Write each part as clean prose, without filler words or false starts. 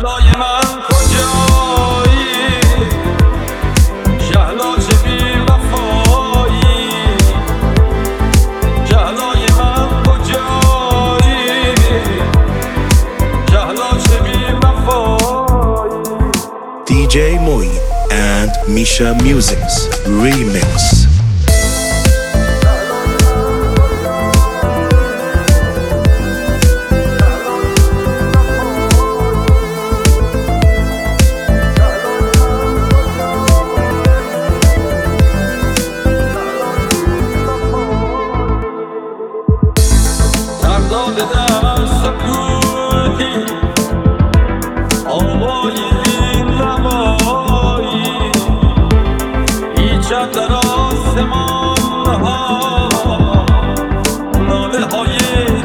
شهلای من کجایی، شهلا چه بی وفایی، شهلای من کجایی، شهلا چه بی وفایی. DJ Moi and Misha Music's Remix. سرداد دست کوهی آوای این نوایی، هیچم در آسمان ها ناله های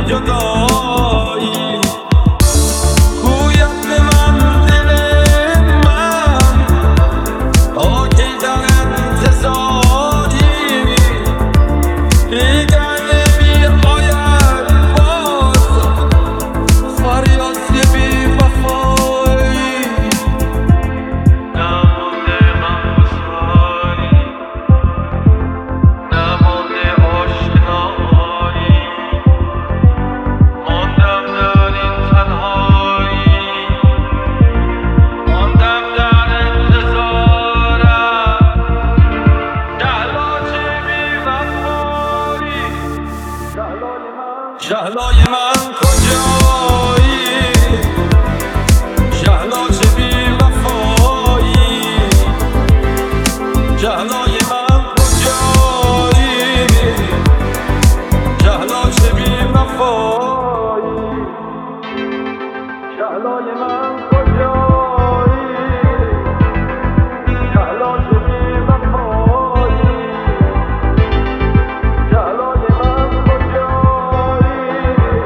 جدایی. گوید به من دل من تا کی در انتظاری، دیگر نمی آید باز فریاد بی وفایی. نمانده من بسایی، نمانده آشنایی، ماندم در این تنهایی، ماندم در انتظارم. شهلا چه بی وفایی، شهلای من کجایی، شهلا چه بی وفایی، شهلای من کجایی، شهلا چه بی وفایی، شهلای من کجایی، شهلا چه بی وفایی، شهلای من کجایی،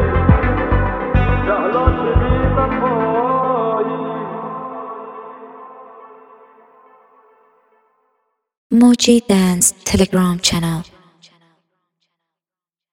شهلا چه بی وفایی. Moji Dance Telegram channel.